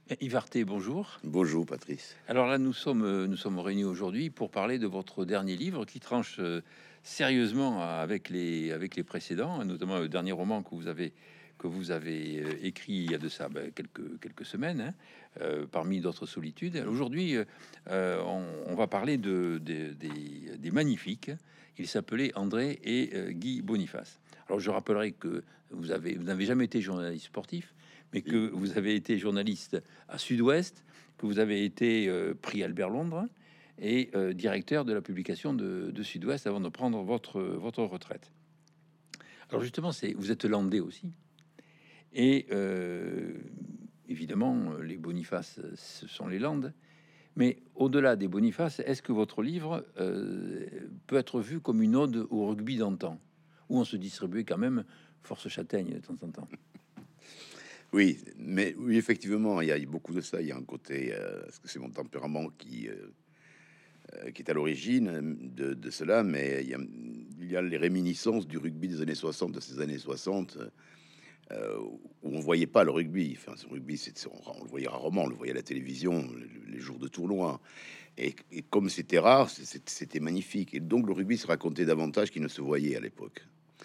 Yves Arté, bonjour. Bonjour Patrice. Alors là, nous sommes réunis aujourd'hui pour parler de votre dernier livre qui tranche sérieusement avec les précédents, notamment le dernier roman que vous avez écrit il y a de ça quelques semaines, hein, parmi d'autres solitudes. Aujourd'hui, on va parler des Magnifiques. Il s'appelait André et Guy Boniface. Alors je rappellerai que vous n'avez jamais été journaliste sportif, mais que vous avez été journaliste à Sud-Ouest, que vous avez été prix Albert Londres et directeur de la publication de Sud-Ouest avant de prendre votre retraite. Alors justement, vous êtes landais aussi, et évidemment, les Boniface, ce sont les Landes. Mais au-delà des Boniface, est-ce que votre livre peut être vu comme une ode au rugby d'antan, où on se distribuait quand même force châtaigne de temps en temps? Oui, mais oui, effectivement, il y a beaucoup de ça. Il y a un côté, parce que c'est mon tempérament qui est à l'origine de cela, mais il y a les réminiscences du rugby des années 60, de ces années 60, où on voyait pas le rugby. Enfin, ce rugby, on le voyait rarement, on le voyait à la télévision, les jours de tournoi. Et comme c'était rare, c'était magnifique. Et donc le rugby se racontait davantage qu'il ne se voyait à l'époque.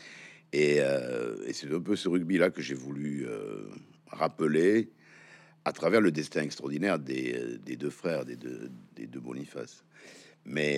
Et c'est un peu ce rugby-là que j'ai voulu rappeler à travers le destin extraordinaire des deux frères, des deux Boniface. Mais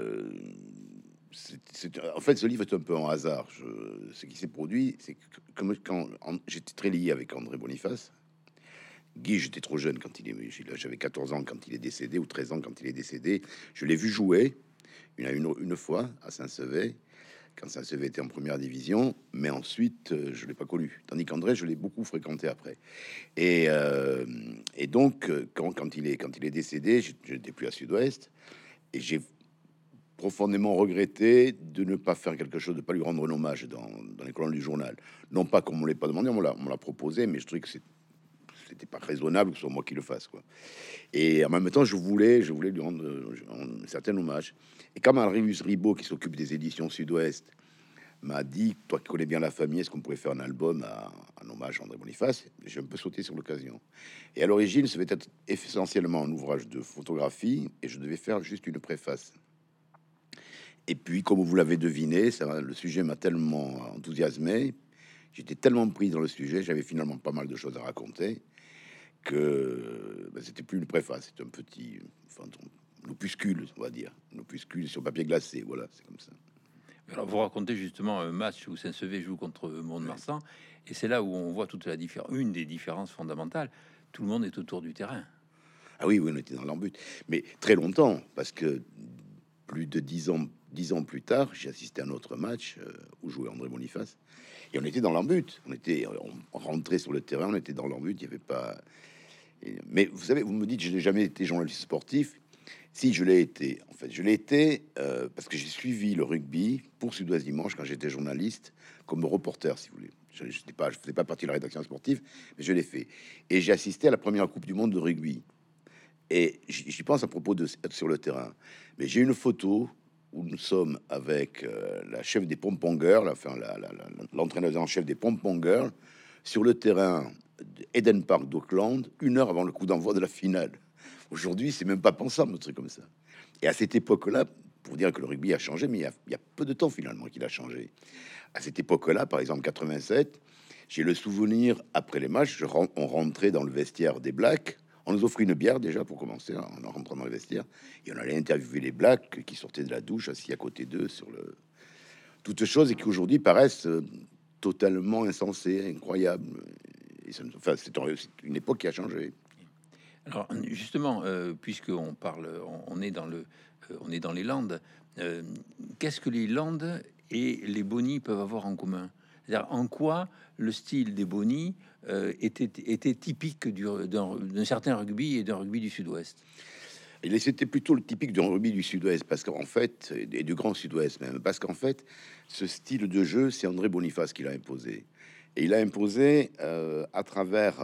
en fait, ce livre est un peu un hasard. Ce qui s'est produit, c'est que comme j'étais très lié avec André Boniface. Guy, j'étais trop jeune quand il est, j'avais 14 ans quand il est décédé, ou 13 ans quand il est décédé. Je l'ai vu jouer une fois à Saint-Sever, quand Saint-Sever était en première division, mais ensuite, je l'ai pas connu. Tandis qu'André, je l'ai beaucoup fréquenté après. Et, euh, et donc, quand il est décédé, je n'étais plus à Sud-Ouest, et j'ai profondément regretté de ne pas faire quelque chose, de pas lui rendre un hommage dans les colonnes du journal. Non pas qu'on me l'ait pas demandé, on me l'a proposé, mais je trouvais que c'était pas raisonnable que ce soit moi qui le fasse, quoi. Et en même temps, je voulais lui rendre un certain hommage. Et quand Marius Ribot, qui s'occupe des éditions Sud-Ouest, m'a dit, toi qui connais bien la famille, est-ce qu'on pourrait faire un album en hommage à André Boniface? J'ai un peu sauté sur l'occasion. Et à l'origine, ça devait être essentiellement un ouvrage de photographie, et je devais faire juste une préface. Et puis, comme vous l'avez deviné, le sujet m'a tellement enthousiasmé, j'étais tellement pris dans le sujet, j'avais finalement pas mal de choses à raconter, que c'était plus une préface, c'est un petit, enfin, un opuscule, on va dire, un opuscule sur papier glacé. Voilà, c'est comme ça. Alors, vous racontez justement un match où Saint-Sever joue contre Ouais. Mont-de-Marsan, et c'est là où on voit toute la différence, une des différences fondamentales. Tout le monde est autour du terrain. Ah oui, oui, on était dans l'embut, mais très longtemps, parce que plus de 10 ans plus tard, j'ai assisté à un autre match où jouait André Boniface, et on était dans l'embut. On rentrait sur le terrain, on était dans l'embut. Il y avait pas. Mais vous savez, vous me dites, je n'ai jamais été journaliste sportif. Si, je l'ai été. En fait, je l'ai été parce que j'ai suivi le rugby pour Sud-Ouest Dimanche quand j'étais journaliste, comme reporter, si vous voulez. Je faisais pas partie de la rédaction sportive, mais je l'ai fait. Et j'ai assisté à la première Coupe du Monde de rugby. Et j'y pense à propos de sur le terrain. Mais j'ai une photo où nous sommes avec la chef des Pom-Pom Girls, enfin l'entraîneur en chef des Pom-Pom Girls, sur le terrain d'Eden Park d'Auckland, 1 heure avant le coup d'envoi de la finale. Aujourd'hui, c'est même pas pensable, un truc comme ça. Et à cette époque-là, pour dire que le rugby a changé, mais il y a peu de temps finalement qu'il a changé. À cette époque-là, par exemple 87, j'ai le souvenir, après les matchs, on rentrait dans le vestiaire des Blacks, on nous offrait une bière déjà pour commencer, hein, en rentrant dans le vestiaire, et on allait interviewer les Blacks qui sortaient de la douche, assis à côté d'eux sur le... Toutes choses et qui aujourd'hui paraissent totalement insensées, incroyables. Et enfin, c'est une époque qui a changé. Alors justement, puisque on est on est dans les Landes, euh, qu'est-ce que les Landes et les Bonnies peuvent avoir en commun? C'est-à-dire en quoi le style des Bonnies était typique d'un certain rugby et d'un rugby du Sud-Ouest? Et c'était plutôt le typique du rugby du Sud-Ouest, parce qu'en fait, et du Grand Sud-Ouest même, parce qu'en fait, ce style de jeu, c'est André Boniface qui l'a imposé. Et il a imposé à travers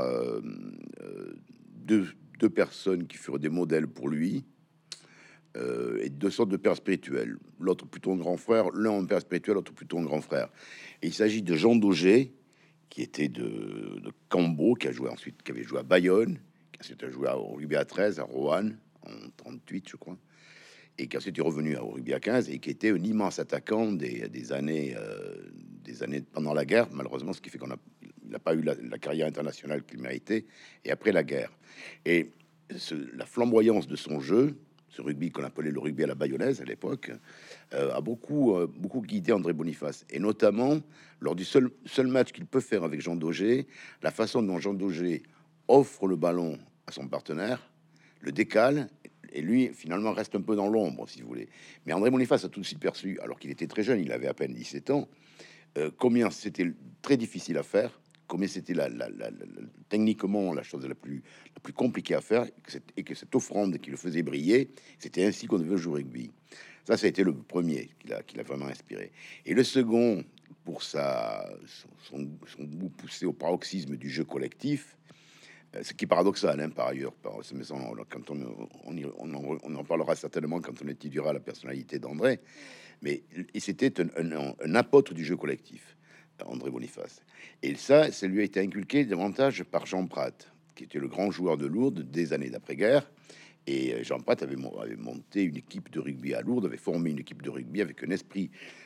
deux personnes qui furent des modèles pour lui, et deux sortes de pères spirituels. L'autre plutôt un grand frère, l'un un père spirituel, l'autre plutôt un grand frère. Et il s'agit de Jean Daugé, qui était de Cambo, qui avait joué à Bayonne, Ensuite, a joué au rugby à 13 à Roanne en 38, je crois, et qui ensuite est revenu au rugby à 15 et qui était un immense attaquant des années pendant la guerre, malheureusement, ce qui fait qu'on a il n'a pas eu la carrière internationale qu'il méritait, et après la guerre. Et la flamboyance de son jeu, ce rugby qu'on appelait le rugby à la bayonnaise à l'époque, a beaucoup guidé André Boniface, et notamment lors du seul match qu'il peut faire avec Jean Daugé, la façon dont Jean Daugé offre le ballon à son partenaire, le décale, et lui finalement reste un peu dans l'ombre, si vous voulez. Mais André Boniface a tout de suite perçu, alors qu'il était très jeune, il avait à peine 17 ans, combien c'était très difficile à faire, combien c'était techniquement la chose la plus compliquée à faire, et que cette offrande qui le faisait briller, c'était ainsi qu'on devait jouer au rugby. Ça a été le premier qui l'a vraiment inspiré. Et le second, pour son goût poussé au paroxysme du jeu collectif, ce qui est paradoxal, hein, par ailleurs. Quand on en parlera certainement quand on étudiera la personnalité d'André, mais c'était un apôtre du jeu collectif, André Boniface. Et ça lui a été inculqué davantage par Jean Prat, qui était le grand joueur de Lourdes des années d'après-guerre. Et Jean Prat avait monté une équipe de rugby à Lourdes, avait formé une équipe de rugby avec un esprit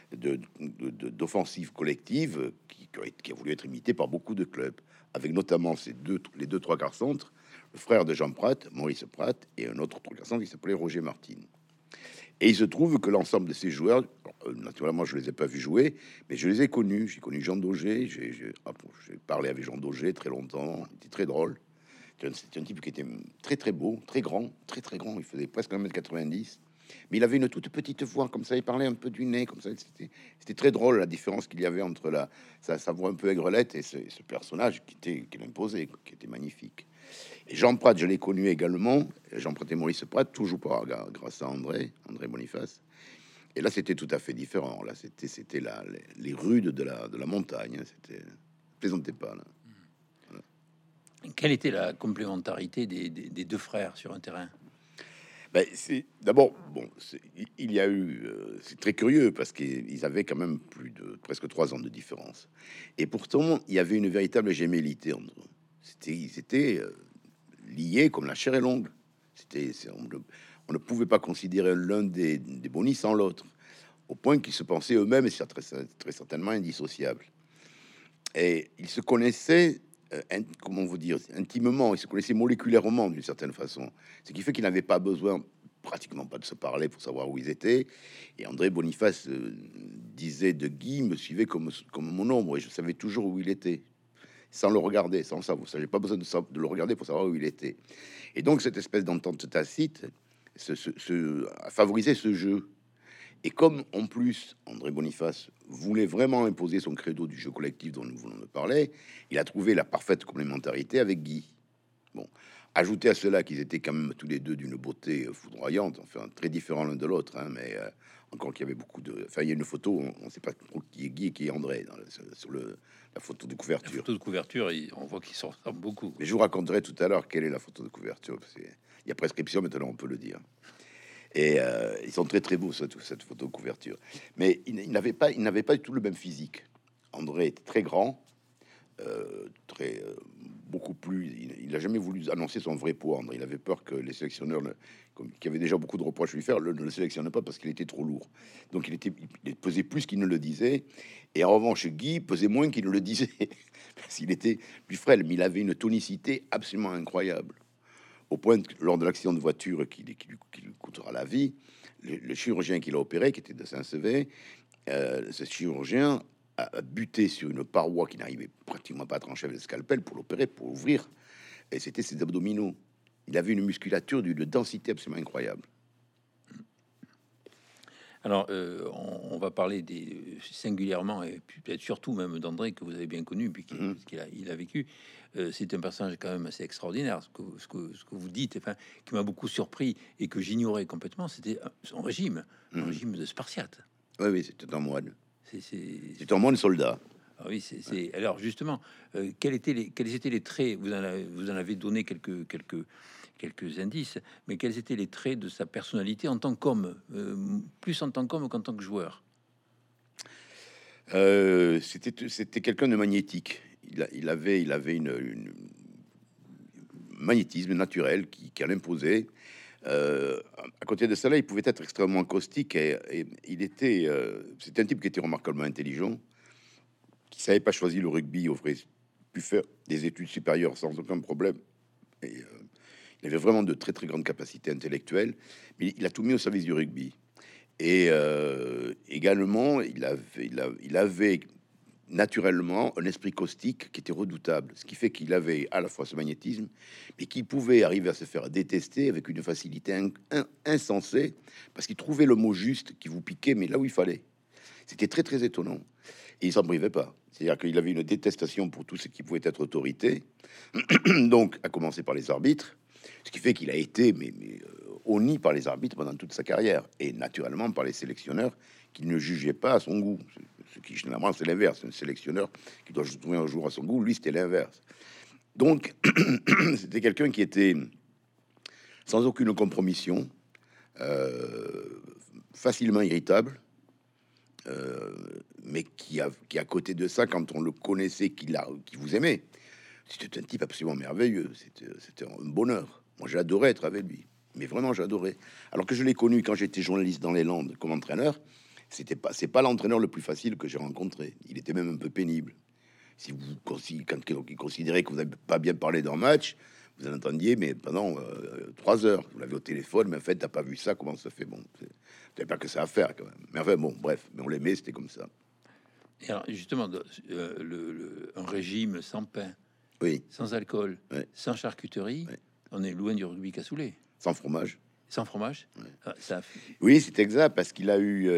d'offensive collective qui a voulu être imité par beaucoup de clubs, avec notamment les deux trois quarts centres, le frère de Jean Prat, Maurice Prat, et un autre trois quarts centre qui s'appelait Roger Martin. Et il se trouve que l'ensemble de ces joueurs, naturellement, je les ai pas vus jouer, mais je les ai connus. J'ai connu Jean Daugé, j'ai parlé avec Jean Daugé très longtemps, il était très drôle. C'était un type qui était très très beau, très grand, très très grand. Il faisait presque 1,90 m, mais il avait une toute petite voix comme ça. Il parlait un peu du nez comme ça. C'était très drôle la différence qu'il y avait entre sa voix un peu aigrelette et ce personnage qui l'imposait, qui était magnifique. Et Jean Prat, je l'ai connu également. Jean Prat et Maurice Prat, toujours pas grâce à André Boniface. Et là, c'était tout à fait différent. Là, c'était les rudes de la montagne. C'était plaisantez pas là. Quelle était la complémentarité des deux frères sur un terrain? Ben, c'est d'abord bon. Il y a eu, c'est très curieux parce qu'ils avaient quand même plus de presque 3 ans de différence, et pourtant il y avait une véritable gémellité entre eux. Ils étaient liés comme la chair et l'ongle. On ne pouvait pas considérer l'un des bonis sans l'autre, au point qu'ils se pensaient eux-mêmes, et c'est très certainement indissociables. Et ils se connaissaient, comment vous dire, intimement, ils se connaissaient moléculairement d'une certaine façon. Ce qui fait qu'ils n'avaient pas besoin, pratiquement pas, de se parler pour savoir où ils étaient. Et André Boniface disait de Guy, me suivait comme mon ombre, et je savais toujours où il était, sans le regarder, sans ça. Vous savez, pas besoin de le regarder pour savoir où il était. Et donc, cette espèce d'entente tacite a favorisé ce jeu. Et comme en plus André Boniface voulait vraiment imposer son credo du jeu collectif dont nous voulons de parler, il a trouvé la parfaite complémentarité avec Guy. Bon, ajouter à cela qu'ils étaient quand même tous les deux d'une beauté foudroyante, enfin très différents l'un de l'autre, hein, mais encore qu'il y avait beaucoup de. Enfin, il y a une photo, on ne sait pas trop qui est Guy et qui est André sur la photo de couverture. La photo de couverture, on voit qu'ils se ressemblent beaucoup. Mais je vous raconterai tout à l'heure quelle est la photo de couverture. Il y a prescription maintenant, on peut le dire. Et ils sont très très beaux cette photo de couverture. Mais il n'avait pas du tout le même physique. André était très grand, très beaucoup plus. Il n'a jamais voulu annoncer son vrai poids. André, il avait peur que les sélectionneurs, qui avaient déjà beaucoup de reproches à lui faire, ne le sélectionnent pas parce qu'il était trop lourd. Donc il pesait plus qu'il ne le disait. Et en revanche, Guy pesait moins qu'il ne le disait parce qu'il était plus frêle, mais il avait une tonicité absolument incroyable. Au point que lors de l'accident de voiture qui lui coûtera la vie, le chirurgien qui l'a opéré, qui était de Saint-Sevé, ce chirurgien a buté sur une paroi qui n'arrivait pratiquement pas à trancher avec le scalpel pour l'opérer, pour ouvrir, et c'était ses abdominaux. Il avait une musculature d'une densité absolument incroyable. Alors, on va parler singulièrement et puis peut-être surtout même d'André que vous avez bien connu puis qu'il a vécu. C'est un personnage quand même assez extraordinaire. Ce que vous dites, enfin, qui m'a beaucoup surpris et que j'ignorais complètement, c'était son régime, un régime de Spartiate. Oui, oui, c'était un moine. C'est C'est un moine soldat. Ah oui, c'est. Alors justement, quels étaient les traits? Vous en avez donné quelques indices, mais quels étaient les traits de sa personnalité en tant qu'homme, plus en tant qu'homme qu'en tant que joueur? C'était quelqu'un de magnétique. Il avait une magnétisme naturel qui en imposait. À côté de cela, il pouvait être extrêmement caustique et il était, c'était un type qui était remarquablement intelligent, qui savait pas choisir le rugby, aurait pu faire des études supérieures sans aucun problème. Et il avait vraiment de très très grandes capacités intellectuelles, mais il a tout mis au service du rugby. Et également, il avait naturellement un esprit caustique qui était redoutable, ce qui fait qu'il avait à la fois ce magnétisme, mais qu'il pouvait arriver à se faire détester avec une facilité insensée, parce qu'il trouvait le mot juste qui vous piquait, mais là où il fallait. C'était très très étonnant. Et il s'en privait pas. C'est-à-dire qu'il avait une détestation pour tout ce qui pouvait être autorité, donc à commencer par les arbitres, ce qui fait qu'il a été honni par les arbitres pendant toute sa carrière, et naturellement par les sélectionneurs qui ne jugeaient pas à son goût. Ce qui généralement c'est l'inverse. Un sélectionneur qui doit trouver un jour à son goût, lui c'était l'inverse. Donc c'était quelqu'un qui était sans aucune compromission, facilement irritable, mais qui à côté de ça, quand on le connaissait, qui vous aimait, c'était un type absolument merveilleux. C'était un bonheur. Moi, j'adorais être avec lui, mais vraiment, j'adorais. Alors que je l'ai connu quand j'étais journaliste dans les Landes comme entraîneur, c'est pas l'entraîneur le plus facile que j'ai rencontré. Il était même un peu pénible. Si vous quand il considérait que vous n'avez pas bien parlé d'un match, vous en entendiez, mais pendant 3 heures, vous l'avez au téléphone, mais en fait, t'as pas vu ça, comment ça fait? Bon, t'avais pas que ça à faire quand même. Mais enfin, bon, bref, mais on l'aimait, c'était comme ça. Et alors, justement, un régime sans pain, Oui, sans alcool, ouais, sans charcuterie, ouais. on est loin du rugby cassoulet. Sans fromage. Sans fromage, Ouais. ça. Oui, c'est exact, parce qu'il a eu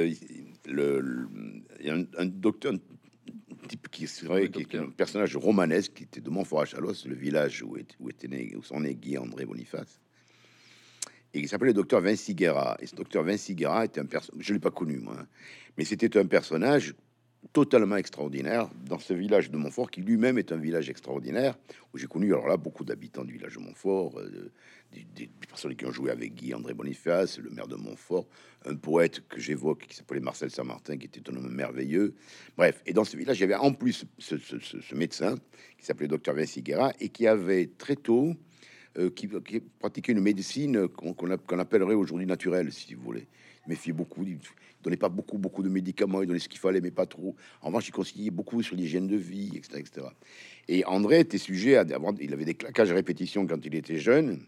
il y a un docteur, un type qui serait qui est un personnage romanesque qui était de Montfort à Chalosse, le village où était né, où sont nés Guy et André Boniface, et il s'appelait le docteur Vinci Guerra. Et ce docteur Vinci Guerra était un personnage, je l'ai pas connu moi, hein, mais c'était un personnage totalement extraordinaire dans ce village de Montfort, qui lui-même est un village extraordinaire, où j'ai connu alors là beaucoup d'habitants du village de Montfort, des personnes qui ont joué avec Guy André Boniface, le maire de Montfort, un poète que j'évoque qui s'appelait Marcel Saint-Martin, qui était un homme merveilleux. Bref, et dans ce village, il y avait en plus ce médecin qui s'appelait docteur Vinci Guerra et qui avait très tôt qui pratiquait une médecine qu'on appellerait aujourd'hui naturelle, si vous voulez. Il méfiait beaucoup, il donnait pas beaucoup de médicaments, il donnait ce qu'il fallait, mais pas trop. En revanche, il conseillait beaucoup sur l'hygiène de vie, etc., etc. Et André était sujet à avoir, il avait des claquages à répétition quand il était jeune,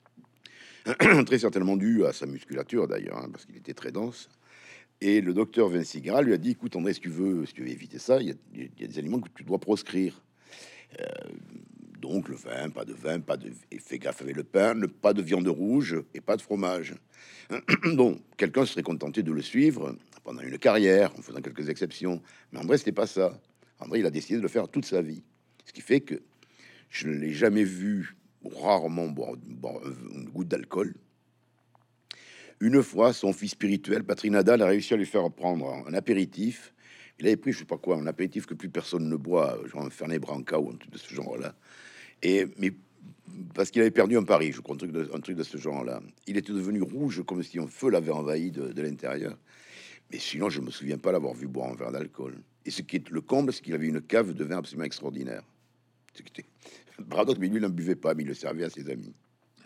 très certainement dû à sa musculature d'ailleurs, hein, parce qu'il était très dense. Et le docteur Vinci Guerra lui a dit, écoute André, si tu veux éviter ça, il y a des aliments que tu dois proscrire. Donc le vin, pas de et fais gaffe avec le pain, pas de viande rouge et pas de fromage. Bon, quelqu'un serait contenté de le suivre pendant une carrière, en faisant quelques exceptions. Mais André, c'était pas ça. André, il a décidé de le faire toute sa vie. Ce qui fait que je ne l'ai jamais vu, rarement boire une goutte d'alcool. Une fois, son fils spirituel, Patrick Nadal, a réussi à lui faire prendre un apéritif. Il avait pris, je sais pas quoi, un apéritif que plus personne ne boit, genre un Fernet Branca ou un truc de ce genre-là. Mais parce qu'il avait perdu un pari, je crois, un truc de ce genre-là. Il était devenu rouge comme si un feu l'avait envahi de l'intérieur. Mais sinon, je me souviens pas l'avoir vu boire un verre d'alcool. Et ce qui est le comble, c'est qu'il avait une cave de vin absolument extraordinaire. Ce qui était paradoxe, mais lui, il n'en buvait pas, mais il le servait à ses amis.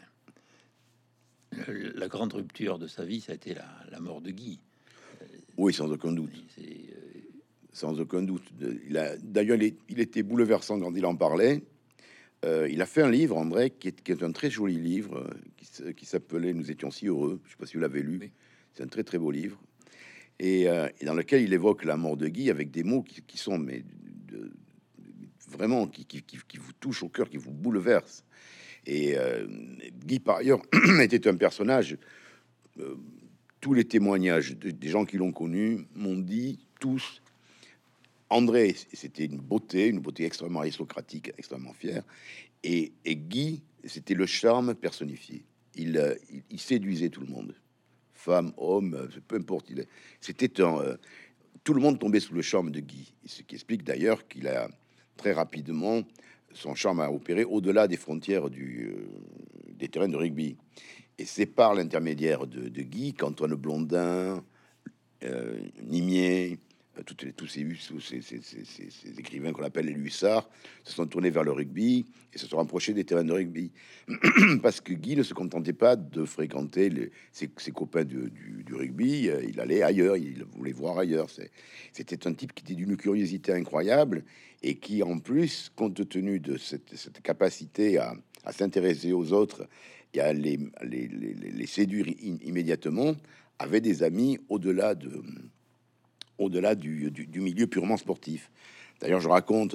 La grande rupture de sa vie, ça a été la mort de Guy. Oui, sans aucun doute. C'est Sans aucun doute. D'ailleurs, il était bouleversant quand il en parlait. Il a fait un livre, André, qui est un très joli livre, qui s'appelait Nous étions si heureux. Je sais pas si vous l'avez lu. oui. C'est un très très beau livre. Et dans lequel il évoque la mort de Guy avec des mots qui sont vraiment qui vous touchent au cœur, qui vous bouleversent. Et Guy, par ailleurs, était un personnage. Tous les témoignages des gens qui l'ont connu m'ont dit tous. André, c'était une beauté extrêmement aristocratique, extrêmement fière. Et Guy, c'était le charme personnifié. Il séduisait tout le monde, femme, homme, peu importe. C'était tout le monde tombait sous le charme de Guy. Ce qui explique d'ailleurs qu'il a très rapidement son charme a opéré au-delà des frontières des terrains de rugby. Et c'est par l'intermédiaire de Guy qu'Antoine Blondin, Nimier, ces écrivains qu'on appelle les hussards se sont tournés vers le rugby et se sont rapprochés des terrains de rugby. Parce que Guy ne se contentait pas de fréquenter ses copains du rugby, il allait ailleurs, il voulait voir ailleurs. C'était un type qui était d'une curiosité incroyable et qui, en plus, compte tenu de cette capacité à s'intéresser aux autres et à les séduire immédiatement, avait des amis au-delà du milieu purement sportif. D'ailleurs, je raconte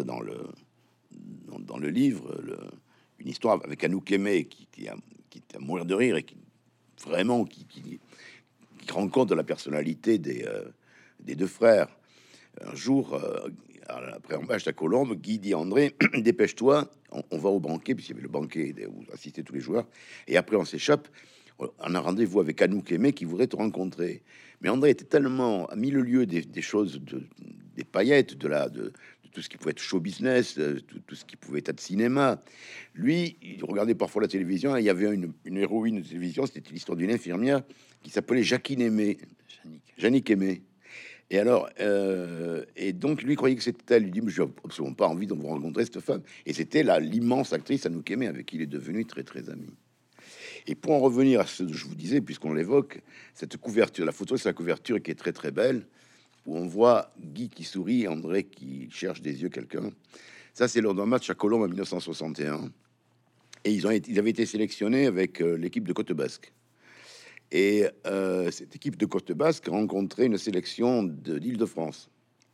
dans le livre une histoire avec Anouk Aimé qui est à mourir de rire et qui vraiment qui rend compte de la personnalité des deux frères. Un jour, après un match à Colombes, Guy dit à André, dépêche-toi, on va au banquet, puisqu'il y avait le banquet où assistaient tous les joueurs, et après on s'échappe. On a rendez-vous avec Anouk Aimé qui voudrait te rencontrer. Mais André était tellement à mille lieues des choses, des paillettes, de tout ce qui pouvait être show business, tout ce qui pouvait être cinéma. Lui, il regardait parfois la télévision, et il y avait une héroïne de télévision, c'était l'histoire d'une infirmière qui s'appelait Jacqueline Aimé. Jannick Aimé. Et alors, et donc lui croyait que c'était elle. Il dit, mais je n'ai absolument pas envie de vous rencontrer cette femme. Et c'était l'immense actrice Anouk Aimé avec qui il est devenu très très ami. Et pour en revenir à ce que je vous disais, puisqu'on l'évoque, cette couverture, la photo, c'est la couverture qui est très très belle, où on voit Guy qui sourit, André qui cherche des yeux quelqu'un. Ça, c'est lors d'un match à Colombes en 1961. Et ils avaient été sélectionnés avec l'équipe de Côte Basque. Et cette équipe de Côte Basque rencontrait une sélection d'Île-de-France.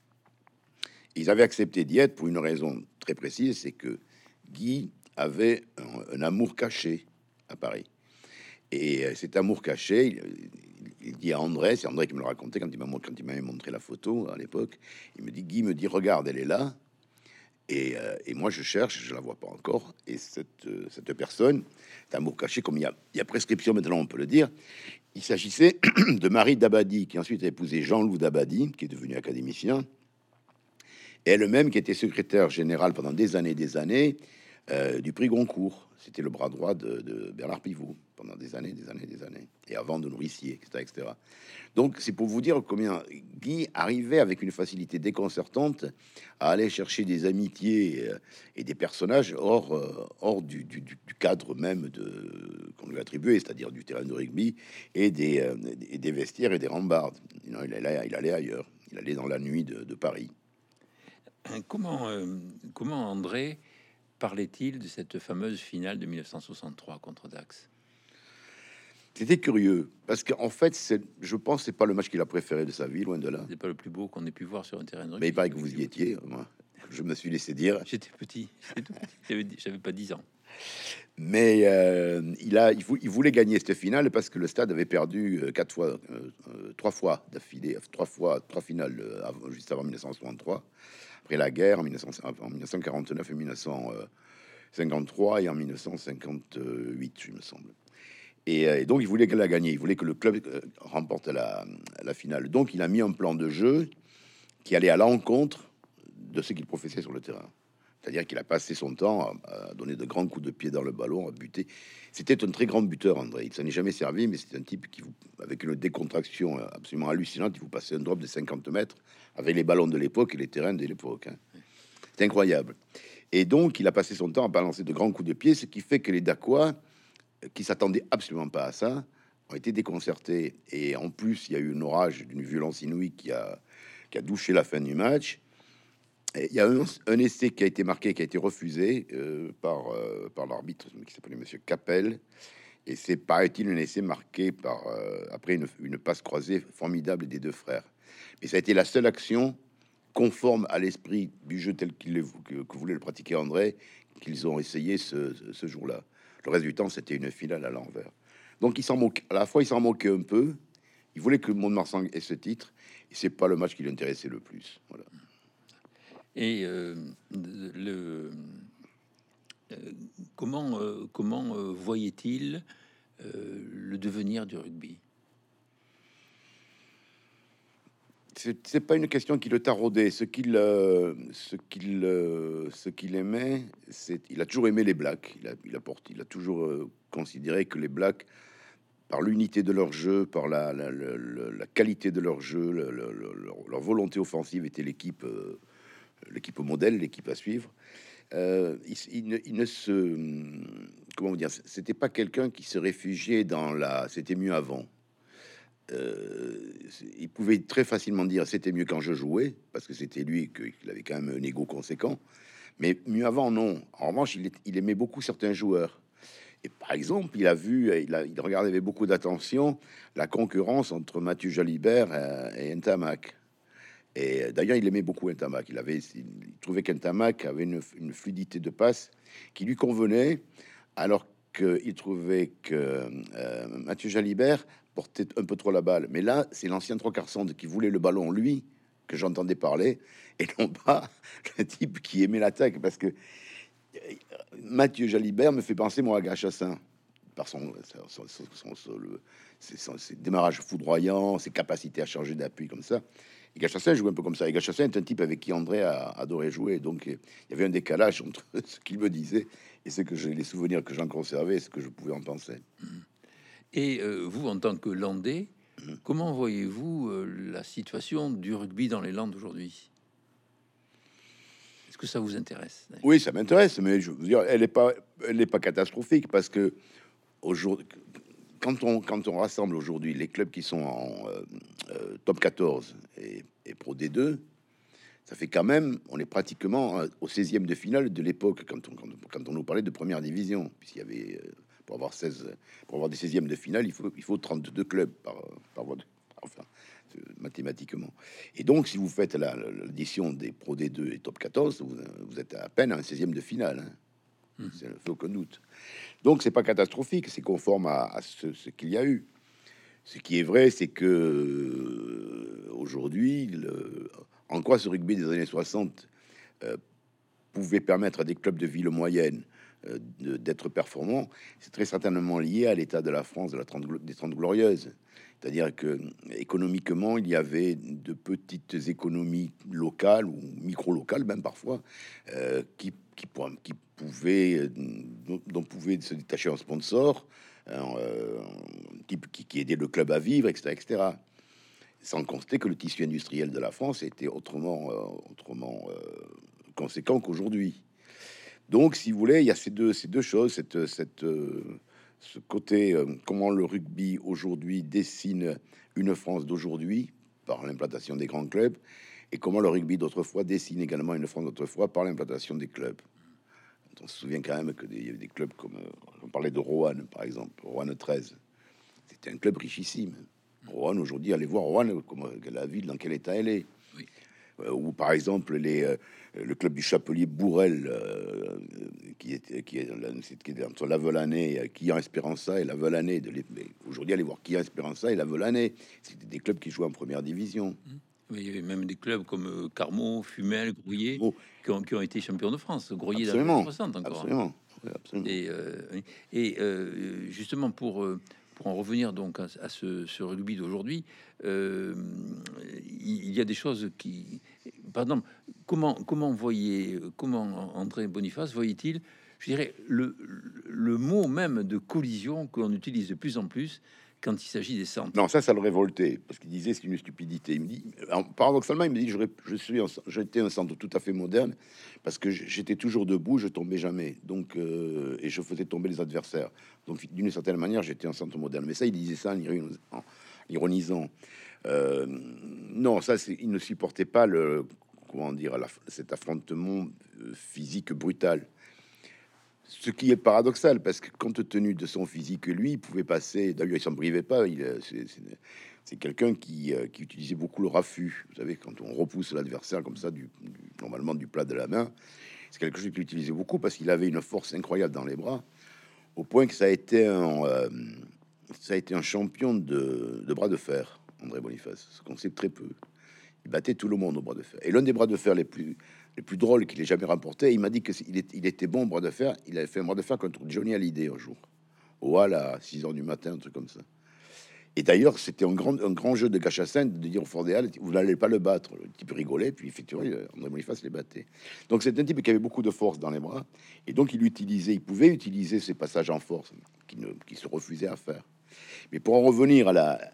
Ils avaient accepté d'y être pour une raison très précise, c'est que Guy avait un amour caché à Paris. Et cet amour caché, il dit à André, c'est André qui me le racontait quand il m'avait montré la photo à l'époque. Il me dit, Guy me dit, regarde, elle est là. Et moi, je cherche, je la vois pas encore. Et cette personne, d'amour caché, comme il y a prescription maintenant, on peut le dire. Il s'agissait de Marie Dabadi, qui ensuite a épousé Jean-Loup Dabadi, qui est devenu académicien. Et elle-même, qui était secrétaire générale pendant des années du prix Goncourt. C'était le bras droit de Bernard Pivot pendant des années. Et avant de Nourricier, etc. Donc, c'est pour vous dire combien Guy arrivait avec une facilité déconcertante à aller chercher des amitiés et des personnages hors du cadre même qu'on lui attribuait, c'est-à-dire du terrain de rugby et des vestiaires et des rambardes. Non, il allait ailleurs. Il allait dans la nuit de Paris. Comment André parlait-il de cette fameuse finale de 1963 contre Dax? C'était curieux parce qu'en fait, je pense, c'est pas le match qu'il a préféré de sa vie, loin de là. C'est pas le plus beau qu'on ait pu voir sur un terrain de rugby. Mais il paraît que vous y étiez. Moi, je me suis laissé dire. J'étais petit, j'avais pas 10 ans. Mais il voulait gagner cette finale parce que le stade avait perdu trois fois d'affilée, trois finales juste avant 1963. Après la guerre, en 1949 et 1953 et en 1958, je me semble. Et donc, il voulait qu'elle la gagner. Il voulait que le club remporte la finale. Donc, il a mis un plan de jeu qui allait à l'encontre de ce qu'il professait sur le terrain. C'est-à-dire qu'il a passé son temps à donner de grands coups de pied dans le ballon, à buter. C'était un très grand buteur, André. Il s'en est jamais servi, mais c'est un type avec une décontraction absolument hallucinante, il vous passait un drop de 50 mètres avec les ballons de l'époque et les terrains de l'époque. Hein. C'est incroyable. Et donc, il a passé son temps à balancer de grands coups de pied, ce qui fait que les Dacois, qui s'attendaient absolument pas à ça, ont été déconcertés. Et en plus, il y a eu un orage d'une violence inouïe qui a douché la fin du match. Et il y a un essai qui a été marqué, qui a été refusé par l'arbitre qui s'appelait Monsieur Capel. Et c'est, paraît-il, un essai marqué après une passe croisée formidable des deux frères. Mais ça a été la seule action conforme à l'esprit du jeu tel que voulait le pratiquer André, qu'ils ont essayé ce jour-là. Le reste du temps, c'était une finale à l'envers. Donc, il s'en moque. À la fois, il s'en moquait un peu. Il voulait que le Mont-de-Marsan ait ce titre. Et c'est pas le match qui l'intéressait le plus. Voilà. Et comment voyait-il le devenir du rugby? C'est pas une question qui le taraudait. Ce qu'il aimait, il a toujours aimé les Blacks. Il a toujours considéré que les Blacks par l'unité de leur jeu, par la qualité de leur jeu, leur volonté offensive était l'équipe modèle, l'équipe à suivre. Il ne se, comment vous dire, c'était pas quelqu'un qui se réfugiait dans la, c'était mieux avant. Il pouvait très facilement dire c'était mieux quand je jouais, parce que c'était lui qu'il avait quand même un ego conséquent. Mais mieux avant, non. En revanche, il aimait beaucoup certains joueurs. Et par exemple, il regardait avec beaucoup d'attention la concurrence entre Mathieu Jalibert et Ntamak. Et d'ailleurs, il aimait beaucoup Ntamak. Il trouvait qu'Ntamak avait une fluidité de passe qui lui convenait, alors qu'il trouvait que Mathieu Jalibert portait un peu trop la balle. Mais là, c'est l'ancien trois quarts centre qui voulait le ballon, lui, que j'entendais parler, et non pas le type qui aimait l'attaque, parce que Mathieu Jalibert me fait penser, moi, à Gachassin, par ses démarrages foudroyants, ses capacités à changer d'appui comme ça. Et Gachassin joue un peu comme ça. Et Gachassin est un type avec qui André a adoré jouer. Donc, il y avait un décalage entre ce qu'il me disait et ce que j'ai, les souvenirs que j'en conservais et ce que je pouvais en penser. Et vous, en tant que Landais, comment voyez-vous la situation du rugby dans les Landes aujourd'hui? Est-ce que ça vous intéresse? Oui, ça m'intéresse, mais je veux dire, elle n'est pas catastrophique parce que aujourd'hui, quand on rassemble aujourd'hui les clubs qui sont en top 14 et Pro D2, ça fait quand même, on est pratiquement au 16e de finale de l'époque quand on nous parlait de première division, puisqu'il y avait pour avoir des 16e de finale, il faut 32 clubs par voie enfin mathématiquement. Et donc, si vous faites l'addition des Pro D2 et top 14, vous êtes à peine à un 16e de finale. Hein. C'est fait aucun doute. Donc, c'est pas catastrophique, c'est conforme à ce qu'il y a eu. Ce qui est vrai, c'est que aujourd'hui, en quoi ce rugby des années 60 pouvait permettre à des clubs de ville moyenne d'être performants, c'est très certainement lié à l'état de la France des 30 glorieuses. C'est-à-dire que économiquement, il y avait de petites économies locales ou micro-locales, même parfois, dont pouvait se détacher un sponsor, qui aidait le club à vivre, etc., etc. Sans compter que le tissu industriel de la France était autrement conséquent qu'aujourd'hui. Donc, si vous voulez, il y a ces deux choses, ce côté, comment le rugby aujourd'hui dessine une France d'aujourd'hui par l'implantation des grands clubs, et comment le rugby d'autrefois dessine également une France d'autrefois par l'implantation des clubs. On se souvient quand même qu'il y avait des clubs comme, on parlait de Roanne, par exemple, Roanne 13. C'était un club richissime. Roanne, aujourd'hui, allez voir Roanne, comme la ville, dans quel état elle est. Oui. Ou par exemple le club du Chapelier Bourrel qui est entre la Volanais, qui a Espéranza et la Volanais aujourd'hui allez voir qui a Espéranza et la Volanais, c'était des clubs qui jouaient en première division. Oui, il y avait même des clubs comme Carmaux, Fumel, Grouillet, Oh, qui ont été champions de France. Grouillet dans les absolument, années 60 encore. absolument, oui, absolument. Justement, pour en revenir donc à ce rugby d'aujourd'hui, il y a des choses qui, par exemple, comment André Boniface voyait-il, je dirais, le mot même de collision que l'on utilise de plus en plus quand il s'agit des centres. Non, ça le révoltait parce qu'il disait c'est une stupidité. Il me dit, paradoxalement, il me dit j'étais un centre tout à fait moderne parce que j'étais toujours debout, je tombais jamais, donc et je faisais tomber les adversaires. Donc d'une certaine manière, j'étais un centre moderne. Mais ça, il disait ça en ironisant. Non, ça, il ne supportait pas comment dire, cet affrontement physique brutal. Ce qui est paradoxal, parce que compte tenu de son physique, lui, il pouvait passer. D'ailleurs, il s'en privait pas. C'est quelqu'un qui utilisait beaucoup le raffut. Vous savez, quand on repousse l'adversaire comme ça, normalement du plat de la main, c'est quelque chose qu'il utilisait beaucoup parce qu'il avait une force incroyable dans les bras, au point que ça a été un champion de bras de fer, André Boniface, ce qu'on sait très peu. Il battait tout le monde au bras de fer. Et l'un des bras de fer les plus drôles qu'il ait jamais remporté, il m'a dit il était bon au bras de fer. Il avait fait un bras de fer contre Johnny Hallyday un jour, au Hall à 6 h du matin, un truc comme ça. Et d'ailleurs, c'était un grand jeu de Gachassin de dire au Fort des Halles, vous n'allez pas le battre. Le type rigolait, puis effectivement, André Boniface les battait. Donc c'est un type qui avait beaucoup de force dans les bras, et donc il pouvait utiliser ces passages en force qui se refusaient à faire. Mais pour en revenir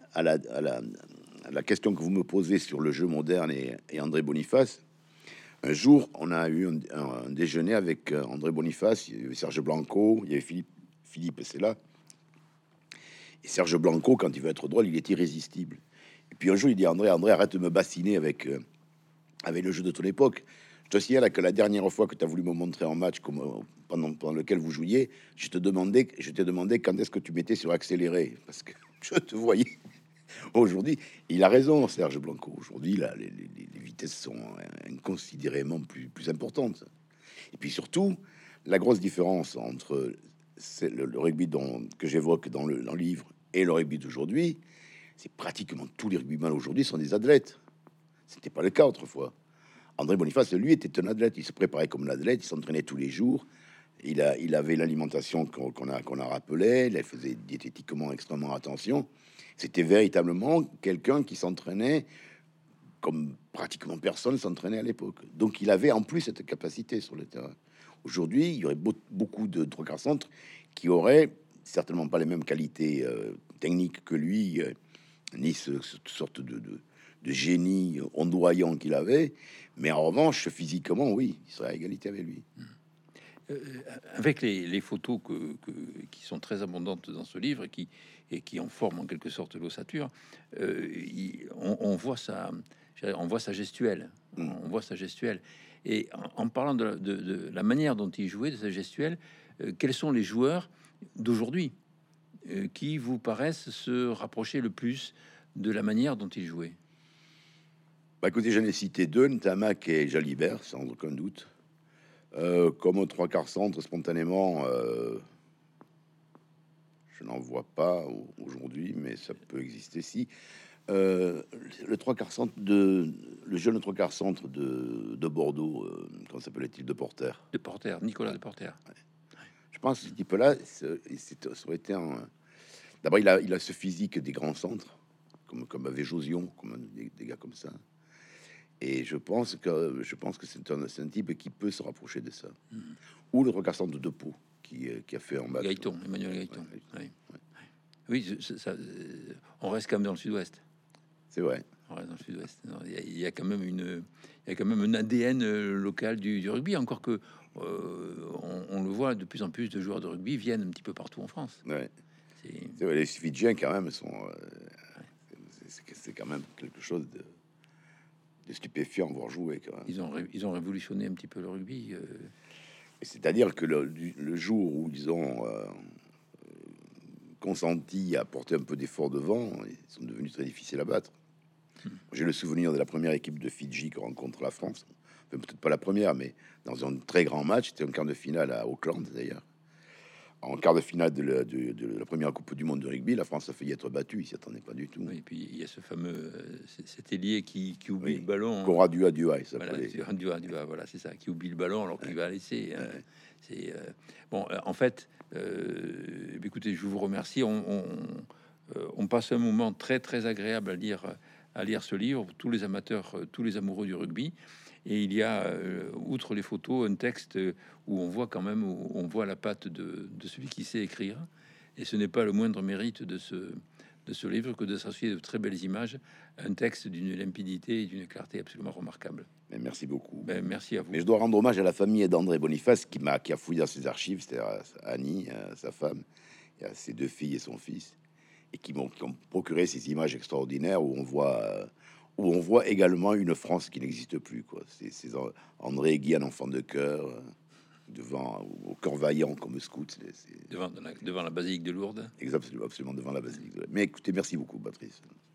à la question que vous me posez sur le jeu moderne et André Boniface, un jour, on a eu un déjeuner avec André Boniface, il y avait Serge Blanco, il y avait Philippe c'est là. Et Serge Blanco, quand il veut être drôle, il est irrésistible. Et puis un jour, il dit André, arrête de me bassiner avec le jeu de ton époque. Je te signale que la dernière fois que tu as voulu me montrer un match comme, pendant lequel vous jouiez, je t'ai demandé quand est-ce que tu mettais sur accéléré, parce que je te voyais. Aujourd'hui, il a raison, Serge Blanco. Aujourd'hui, là, les vitesses sont inconsidérément plus importantes. Et puis surtout, la grosse différence entre le rugby que j'évoque dans le livre et le rugby d'aujourd'hui, c'est pratiquement tous les rugbyman aujourd'hui sont des athlètes. C'était pas le cas autrefois. André Boniface, lui, était un athlète. Il se préparait comme l'athlète, il s'entraînait tous les jours. Il avait l'alimentation qu'on a rappelé. Il faisait diététiquement extrêmement attention. C'était véritablement quelqu'un qui s'entraînait comme pratiquement personne s'entraînait à l'époque. Donc, il avait en plus cette capacité sur le terrain. Aujourd'hui, il y aurait beaucoup de trois quarts centres qui auraient certainement pas les mêmes qualités techniques que lui, ni cette sorte de génie ondoyant qu'il avait. Mais en revanche, physiquement, oui, il serait à égalité avec lui. Euh, avec les photos qui sont très abondantes dans ce livre et qui en forment en quelque sorte l'ossature, on voit sa gestuelle. On voit sa gestuelle. Et en parlant de la manière dont il jouait, de sa gestuelle, quels sont les joueurs d'aujourd'hui qui vous paraissent se rapprocher le plus de la manière dont il jouait? Bah, écoutez, j'en ai cité deux, Ntamak et Jalibert, sans aucun doute. Comme au trois quarts centre, spontanément, je n'en vois pas aujourd'hui, mais ça peut exister si. Le trois quarts centre le jeune trois quarts centre de Bordeaux, comment s'appelait-il, de Porter. De Porter, Nicolas de Porter. Je pense que ce type-là, ça aurait été un. D'abord, il a ce physique des grands centres, comme avait Josion, comme des gars comme ça. Et je pense que c'est un type qui peut se rapprocher de ça. Ou le trois quarts centre de Pau, qui a fait un match. Gaëton, Emmanuel Gaëton. Ouais, Oui, oui on reste quand même dans le sud-ouest. c'est vrai. On reste dans le sud-ouest. Il y a quand même un ADN local du rugby, encore que on le voit, de plus en plus de joueurs de rugby viennent un petit peu partout en France. Ouais. C'est C'est vrai, les Fidjiens, quand même, sont. C'est quand même quelque chose de stupéfiant voir jouer, quand même. ils ont révolutionné un petit peu le rugby. Et c'est-à-dire que le jour où ils ont consenti à porter un peu d'effort devant, ils sont devenus très difficiles à battre. J'ai le souvenir de la première équipe de Fidji qui rencontre la France. Enfin, peut-être pas la première, mais dans un très grand match. C'était un quart de finale à Auckland, d'ailleurs. En quart de finale de la première Coupe du Monde de rugby, la France a failli être battue. Ils s'y attendaient pas du tout. Oui, et puis il y a ce fameux cet ailier qui oublie Oui. le ballon. Cora Dua, il s'appelait. Voilà, c'est ça, qui oublie le ballon alors qu'il va laisser. C'est bon. En fait, écoutez, je vous remercie. On passe un moment très très agréable à lire ce livre. Tous les amateurs, tous les amoureux du rugby. Et il y a, outre les photos, un texte où on voit quand même, où on voit la patte de celui qui sait écrire. Et ce n'est pas le moindre mérite de ce livre que de s'associer de très belles images, un texte d'une limpidité et d'une clarté absolument remarquable. Mais merci beaucoup. Ben, merci à vous. Mais je dois rendre hommage à la famille d'André Boniface qui a fouillé dans ses archives, c'est-à-dire à Annie, à sa femme, et à ses deux filles et son fils, et qui ont procuré ces images extraordinaires où on voit également une France qui n'existe plus, quoi. C'est André Guy, un enfant de cœur, devant au cœur vaillant comme scout. Devant la basilique de Lourdes. Exactement, absolument devant la basilique. Mais écoutez, merci beaucoup, Patrice.